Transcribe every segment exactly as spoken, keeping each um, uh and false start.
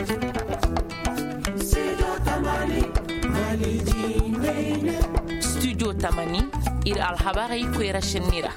Studio Tamani ir alhabari kwera shenira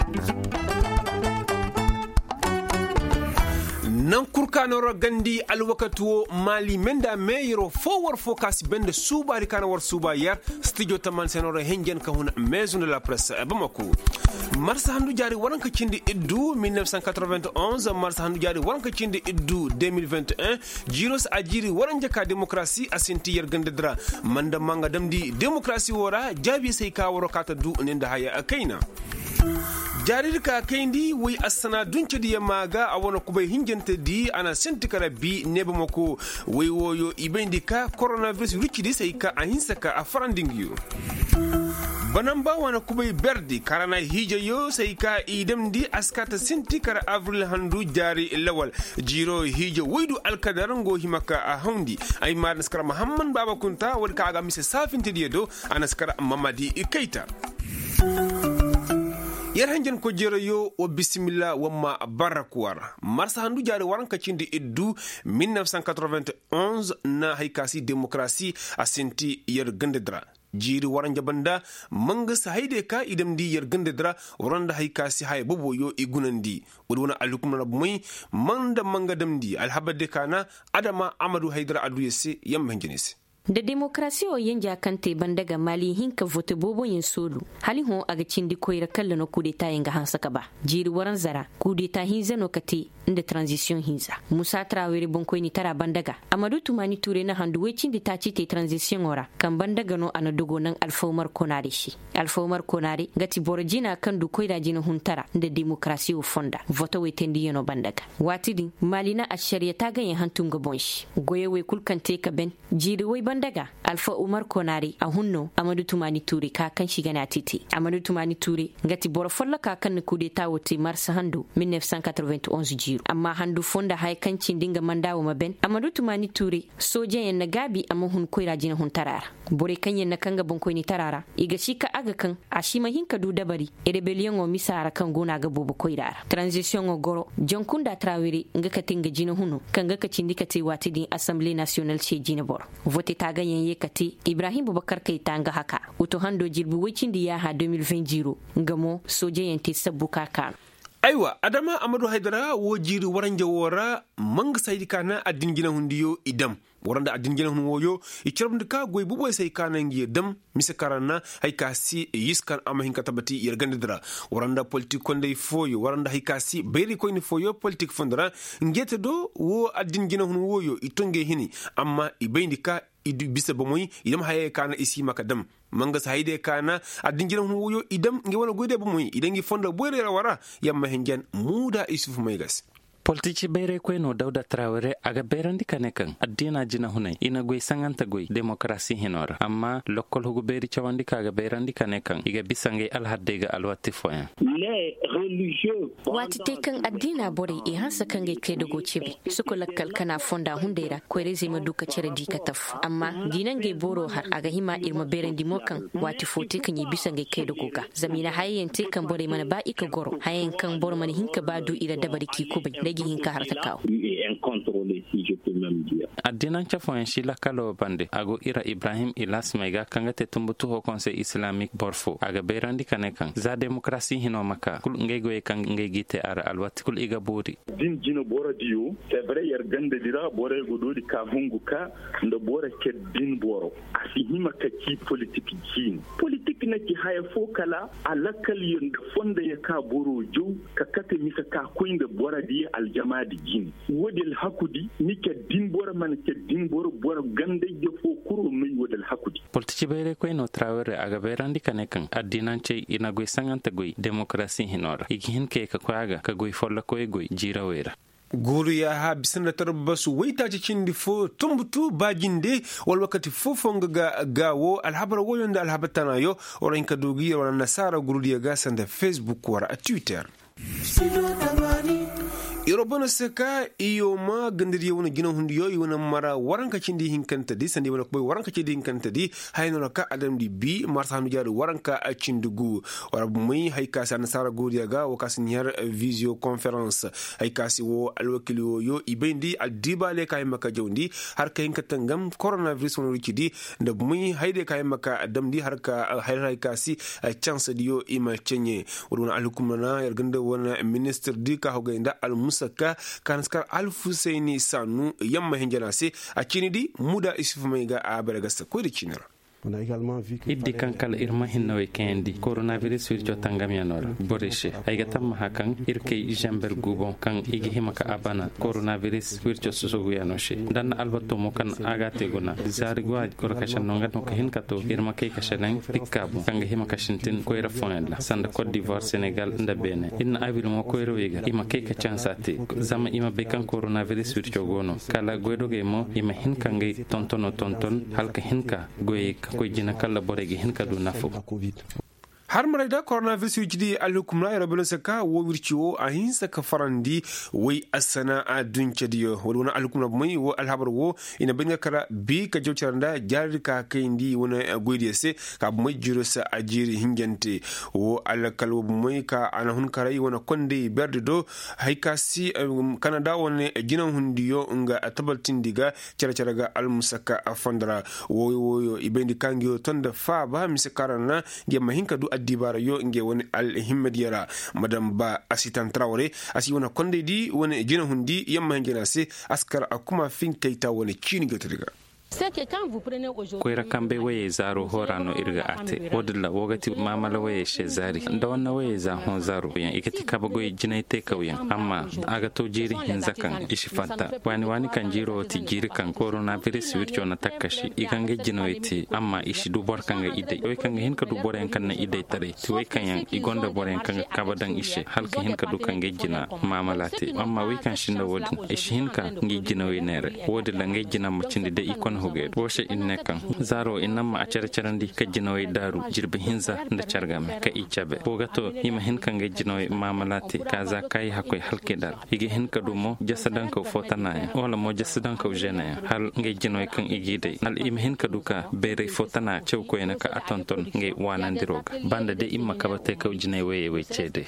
nan kurkanoro gandi alwakatuwo mali menda meyro forward focus bende suba rikana war suba yar studio taman senoro hengen ka huna maison de la presse bamako marsa handu jari waranka cindi iddu mille neuf cent quatre-vingt-onze marsa handu jari waranka cindi iddu deux mille vingt et un jiros ajiri waranja ka demokrasi asinti yer gande dra manda manga damdi demokrasi wora jabi sai ka woro kata du nenda haya akaina jarir ka kaindi wai asana dunce di maga a wani kubai hinjanta di ana sentikara bi neba mako wai woyo ibendi ka coronavirus rikidi sai ka a hinsaka a faranding yu banan ba wani kubai berdi karana hijayo sai ka idam di askata sentikara avril handu jari lawal jiro hijo waidu alkadarango himaka a haundi ay ma naskara muhammad baba kunta wal ka ga mise safinti diado anaskara mamadi ikaita yar hanjen ko jero yo o bismillah wamma barakwar marsa handu jare waranka cindi iddu mille neuf cent quatre-vingt-onze na haykasi demokrasi asinti yer gandedra jiri waran jabanda manga sahaide ka idam di yer gandedra waranda haykasi hay bobo yo igunandi wona alukum rabmai manda manga damdi alhabade kana adama amadu haydara adu yesse yam hanjenese da demokrasi o yanja kante bandaga mali hinka vote bobo yin solu hali ho aga cindi koyra kala no kudeta yanga hansaka ba jiri waran zara kudeta hinza no kati inda transition hinza musa traore bonkoy ni tara bandaga amadu tumani ture na handu we cindi ta ci te transition ora kan bandaga no ana dogo nan alfawmar konare shi alfawmar konare gati borjina kan du koyra jina huntara inda demokrasi o fonda vote we tendi yeno bandaga watidi mali na ashariya ta ganyen hantum ga bonshi goye we kulkante ka ben jiri we daga alfa umar konari a hunno amadu tumani ture ka kan shiga na titi amadu tumani ture ngati boro folla ka kan kude ta wote mars handu mille neuf cent quatre-vingt-onze jiru amma handu fonda hay kancin dinga mandawo maben amadu tumani ture soje yan nagabi amma hun koira jina hun tarara bore kanyen na kanga bonko ni tarara iga shika aga kan ashima hinka du dabari e rebellion o misara kan gona ga bobo koira transition o goro jonkunda trawiri nga katinga jina hunu kanga ka cindika te wati din assemblée nationale ce jina bor vote ta ganyen yekati Ibrahim Bubakar Keita nga haka uto hando jirbu wicin di ya ha deux mille vingt ngamo soje yente sabbuka kan aiwa adama amadu haidara wo jiri waranja wora manga saydi kana adin gina hundiyo idam waranda adin gina hun woyo ichirabndi ka goy buboy say kana ngi dam mise karana hay kasi yiskan ama hinka tabati yergandira waranda politique konde foyo waranda hay kasi bayri ko ni foyo politique fondra ngete do wo adin gina hun woyo itonge hini amma ibayndi ka idu bisa bamoy idam haye kana isi makadam manga saide kana adin gina hun woyo idam ngi wala goyde bamoy idan ngi fonda boyre wara yamma hengen muda isufu maygas politici bere ko no dawda trawere aga berandi kanekan addina jina hunay ina goy sanganta goy demokrasi hinora amma lokol hugo beri chawandi kaga berandi kanekan iga bisange alhaddega alwati foyan les religieux wati tekan addina bore e hansa kange kedo go chibi suko lakkal kana fonda hundera ko reze maduka cere dikataf amma dinange boro har aga hima irma berandi mokan wati foti kan yi bisange kedo goga zamina hayen tekan bore mana ba ika goro hayen kan boro mana hinka badu ira dabari ki kubai hinka harta kaw incontrôlé si je peux même dire addinan chafon shila kalo bande ago ira Ibrahim Ilas mega kangate tumbutu ho conseil islamique borfo aga berandi kanekan za demokrasi hino maka kul ngego e kan ngegite ara alwati kul iga bodi din jino bora dio c'est vrai yer gande dira bora gododi ka hunguka ndo bora ke din boro asi hima ka ki politique jin politique na ki haya fokala alakal yon fonda ya ka boro jo ka kate misa ka koinde bora di aljama di jin wodel hakudi nike din bora man ke din bora bora gande je fo kuro mi wodel hakudi politici bere ko no trawere aga berandi kanekan addinance ina goy sanganta goy demokrasi hinora igihin ke ka kwaga ka goy folla ko goy jirawera guru ya ha bisana tarbasu waita cikin difo tumbutu bajinde wal wakati fofo ga gawo alhabara woyonda alhabatana yo oran ka dogi wana nasara guru ya gasan da Facebook wara a Twitter Irobana saka iyo ma gandiri wona gina hundi yo wona mara waranka cindi hinkanta di sandi wona koy waranka cindi hinkanta di hayno ka adam di bi marsa hanu jaru waranka cindugu wara muy hayka san sara godiya ga o kasiniyar visio conference hayka si wo alwakili yo ibendi adiba le kay maka jawndi har kay hinkata ngam coronavirus wono rikidi da muy hayde kay maka adam di har ka hayka si chance di yo ima chenye wona alhukumana yar ganda wona minister di ka hogenda al saka kanskar alfusaini sanu yamma hinjanase a cinidi muda isfumaiga a baragasta ko da cinara iddi kankal irma hinnawe kendi coronavirus wirjo tangam yanora boreshe ayga tamma hakan irke jamber gubon kan igi himaka abana coronavirus wirjo susugu yanoshe dan albatto mo kan agate gona zari gwaj korkashan nongat no kahin kato irma kay kashanan pikkabu kan himaka shintin ko ira fonella sanda Côte d'Ivoire Senegal nda bene inna abil mo ko ira wega ima kay ka chansate zama ima be kan coronavirus wirjo gono kala goydoge mo ima hin kangay tontono tonton halka hinka goy ko jina kala boregi hin kadu nafu har marayda coronavirus yujidi alhukumna yarabula saka wo wirciwo a hin saka farandi wai asana a dunce diyo wani alhukumna mai wo alhabar wo ina banya kara bi ka jaucaranda jari ka kai ndi wani goyi se ka mai jiro sa a jiri hingente wo alakal mai ka ana hun karai wani konde berdi do haika si kanada wani ginan hundiyo nga tabaltin diga cara cara ga almusaka a fandara wo wo ibendi kangiyo tonda fa ba misakarana ge mahinka du dibara yo nge woni al himmadiyara madam ba asitan traore asi wona konde di woni jina hundi yamma ngena se askar akuma fin kaita woni kini gotriga koyra kambe waye zaro horano irga ate wodilla wogati mamala waye she zari da wannan waye za hon zaro yan ikati kabagoy jinay te kawyan amma aga to jiri hin zakan ishi fanta wani wani kan jiro ti jiri kan coronavirus wircho na takashi igange jinoyti amma ishi du bor kanga ide oy kanga hin ka du bor en kan na ide tare ti way kan yan igonda bor en kanga kabadan ishi halka hin ka du kan gejina mamalate amma way kan shinda wodin ishi hin ka ngi jinoy nere wodilla ngi jina mucindi de ikon hoge woshe inne kan zaro inamma a carcarandi ka jinoy daru jirbe hinza nda cargame ka icabe bogato yima hin kan gejinoy mamalati kaza kai hakoy halke dal igi hin ka dumo jasadan ko fotana wala mo jasadan ko jene hal ngejinoy kan igide al im hin ka duka bere fotana cew ko ena ka atonton nge wanandiroga banda de imma kabate ka jinay weye we cede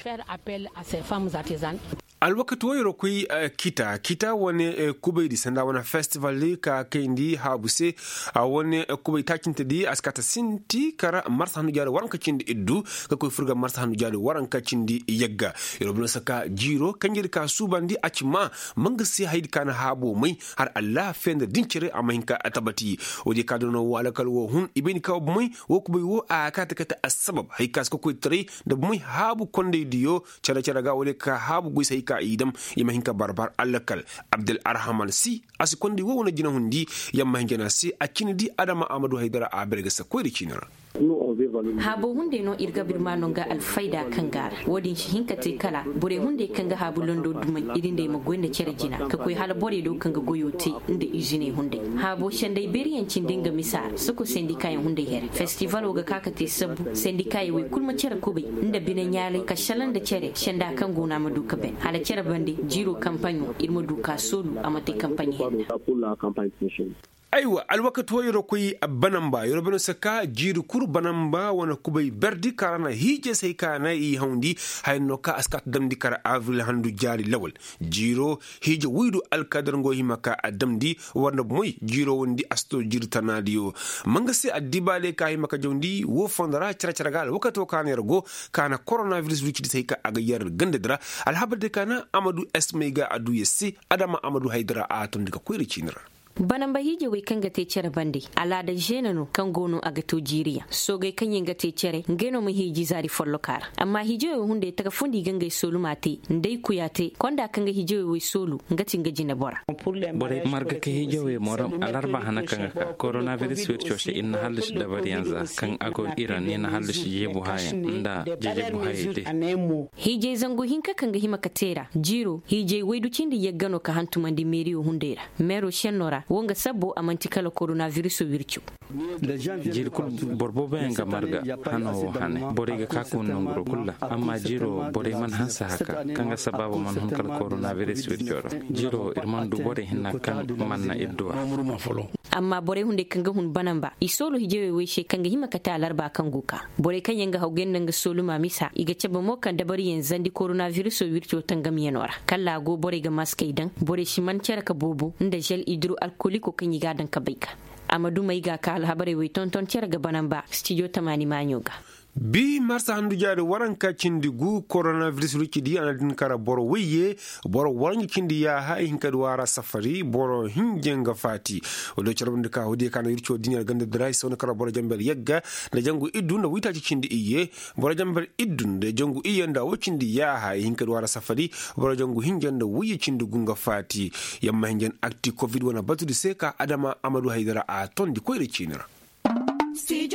alwakati woyro kuy uh, kita kita woni uh, kubay di sanda wana festival li ka kendi habuse a uh, woni uh, kubay takinta di askata sinti kara marsa hanu jari waranka cindi iddu ka koy furga marsa hanu jari waranka cindi yegga yoro bino saka jiro kanjiri ka subandi acima manga si haydi kana habo mai har Allah fenda dincire amahinka atabati wodi kadono wala kal wo hun ibeni ka mai wo kubay wo a kata kata asbab haykas ko koy tri da mai habu konde diyo cara cara ga wole ka habu guy sai idam yama hinka barbar allakal abdul arhamal si asikondi wo wona jina hundi yamma hinkena si akini di adama amadou haydara a bergasa koyri cinara habo hunde no irga birmano ga alfaida kangara wodin shi hinka te kala bore hunde kanga habu londo duma idinde mo gonde cere jina ka koy hala bore do kanga goyote inde izine hunde habo shandai beriyancin dinga misar suko sendika yan hunde her festival oga kakate sabu sendika we kulma cere kobe inda binan yale ka shalan da cere shanda kan gona maduka ben hala cere bande jiro kampanyo irmo duka solu amate kampanyi aiwa alwakati woyro koy banamba yoro beno saka jiru kur banamba wana kubay berdi karana hije say kana i hawndi hayno ka askat damdi kara avril handu jari lawal jiro hije wuydu alkadar ngo himaka damdi warna moy jiro wondi asto jirtanadiyo manga se adibale ka himaka jondi wo fondara cara cara gal wakati o kana ergo kana coronavirus wicidi say ka aga yar gandedra alhabade kana amadou esmega adu yesi adama amadou haydara atondi ka koyri cinira banan bahije wai kan gate cere bande ala da jenano kan gono a gato jiriya so gai kan yin gate cere ngeno mu hiji zari follo kara amma hije wai hunde ta fundi gangai solu mate ndai kuyate konda kan ga hije wai solu ngati ngaji na bora bore marga ke hije wai moram alarba hana kan ka coronavirus wai choshe in halish da bariyanza kan ago iran ne na halish je buhaya nda jeje buhaya de hije zango hinka kan ga hima katera jiro hije wai ducin da ya gano ka hantu mandi meriyo hundera mero shenora ra wonga sabbo amantikala coronavirus wircu jiri kul borbo ben ga marga hano hane bore ga kaku nungro kulla amma jiro bore man hansa haka kanga sababu man hun kal coronavirus wircu jiro irman du bore hinna kan manna idduwa amma bore hunde kanga hun banamba isolo hijewe weshe kanga hima kata alarba kanguka bore kan yanga haugen nanga solu mamisa iga ceba mo kan dabari yanzandi coronavirus wircu tangam yanora kala go bore ga maska idan bore shiman ceraka bobo nda gel hydroalcoolique kan yiga dan kabaika Amadou Maiga ka alhabare wai tonton cerga banamba studio tamani manyoga bi marsa handu jaade waranka cindi gu coronavirus rukidi anadin kara boro weye boro warangi cindi ya ha hin kad wara safari boro hinjenga fati o do charabunde ka hodi kana yircho dinyar ganda drai sona kara boro jambel yegga da jangu iddu na wita cindi iye boro jambel iddu de jangu iye nda wo cindi ya ha hin kad wara safari boro jangu hinjenda wuyi cindi gunga fati yamma hinjen acti covid wana batudu seka adama Amadou Haidara a ton di koyre cinira Studio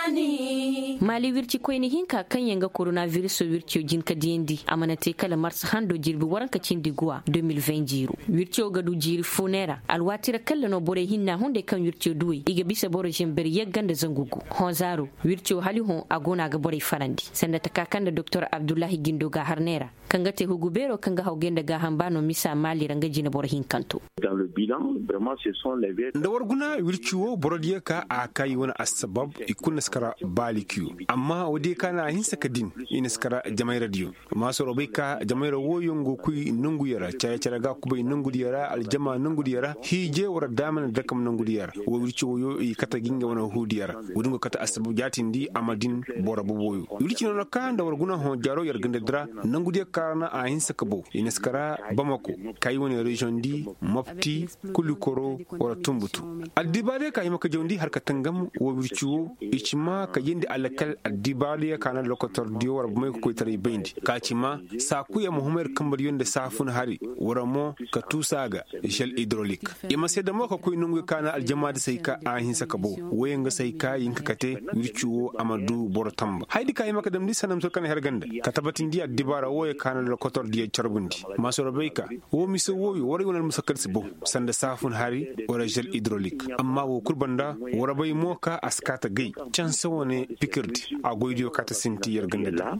Tamani Mali wirci koyni hinka kan yanga coronavirus wirci jinka diendi amanate kala mars hando jirbi waranka cindi guwa deux mille vingt wirci gadu jiri fonera alwatira kala no bore hinna hunde kan wirci duwi iga bisa bore jember yegganda zangugu honzaro wirci hali hon agona ga bore farandi sanda takakanda Dr Abdullahi Gindoga Harnera kanga te hugubero kanga hawgenda ga hambano misa Mali ranga jina bore hinkanto dans le bilan vraiment ce sont les da warguna wirci wo borodiya ka akai wona sabab ikun skara balikiyo amma wode kana hinsa kadin in skara jamai radio maso robika jamai rawo yongo kui nungu yara chaya chara ga kubai nungu yara aljama nungu yara hije wara daman da kam nungu yara wo wirci wo i kata ginga wana hudi yara wudungo kata asabu jatindi amadin bora boboyo wirci no ka da warguna ho jaro yar ganda dra nungu de kana a hinsa kabo in skara bamako kai woni region di mopti kulikoro wara tumbutu aldibade kai maka jondi har katangam wo wirciwo ichima ka yindi alakal adibaliya kana lokotor diyo war bumay ko tare bendi kachima saku ya muhammad kambar yonde safun hari waramo ka tusaga shell hydraulic ima seda mo ko koy nungu kana aljamaad sayka ahin sakabo wayenga sayka yinka kate wirciwo Amadou Borotamba haydi kay maka dam di sanam so kan herganda katabatin di adibara woye kana lokotor diyo charbundi masoro bayka wo miso woyo wari wonal musakkar sibo sanda safun hari wara gel hydraulique amma wo kurbanda wara bay moka askata gay can sawane pikirdi a goidiyo kata sinti yar ganda da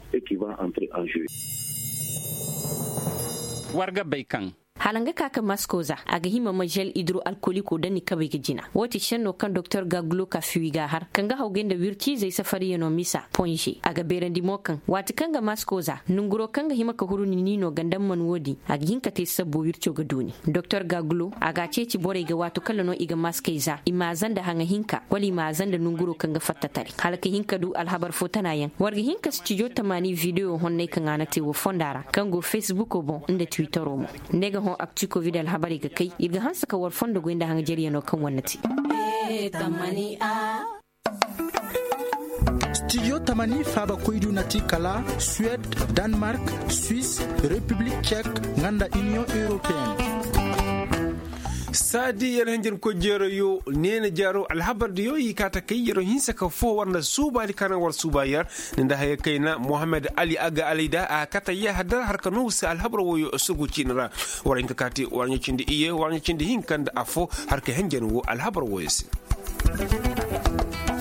warga baikan halanga kaka maskoza aga hima majel hydroalcoolique dani kabe gijina woti shenno kan Dr Gaglo ka figa har kanga hawgenda wirci zai safari no misa ponji aga berandi mokan wati kanga maskoza nunguro kanga hima ka huruni nino gandan man wodi aga hinka te sabbo wirco ga duni Dr Gaglo aga ceci bore ga wato kallano iga maskaiza imazan da hanga hinka wali mazan da nunguro kanga fattatari halaka hinka du alhabar fotana yan warga hinka studio tamani video honne kan anate wo fondara kango Facebook bon inda Twitter mo nega actu covid al habari ga kai irga hansa ka war fondo goinda hanga jeriya no kan wannati tamani a studio tamani faba koydu nati kala Suède, Danemark, Suisse, République tchèque nganda Union européenne sadi yar hanjin ko jero yo nene jaro alhabar da yoyi kata kai yaro hinsa ka fo wanda suba di kana war suba yar ninda haye kaina Muhammad Ali Aga Alida a kata ya hadar har kanu sa alhabar woyo sugu cinra warin ka kati warin cindi iye warin cindi hinkan da afo har ka hanjin wo alhabar woyesi